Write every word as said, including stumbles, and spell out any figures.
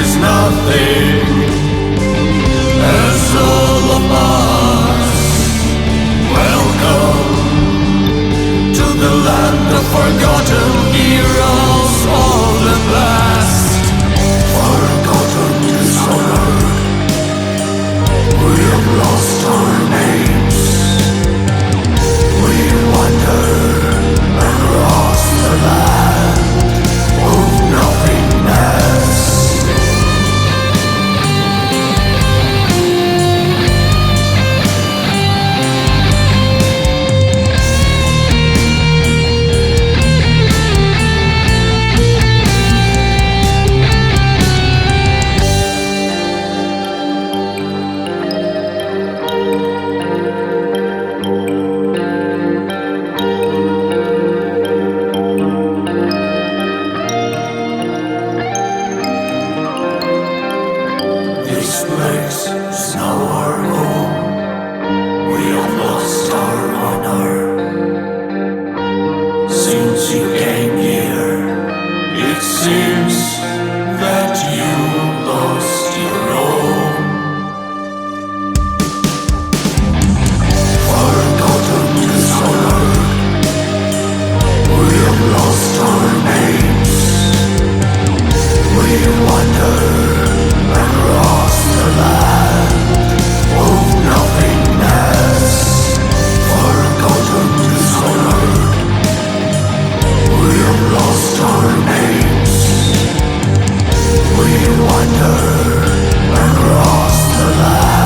nothing as all of us. Welcome to the land of forgotten heroes, old and last. Forgotten dishonored, we have lost our names. We wander across the land of nothingness. This place is now our home. We have lost our honor. Since you came here, it seems that you lost your own. Forgotten dishonored, we have lost our names. We wander across the land of nothingness. Forgotten dishonored, we have lost our names. We wander across the land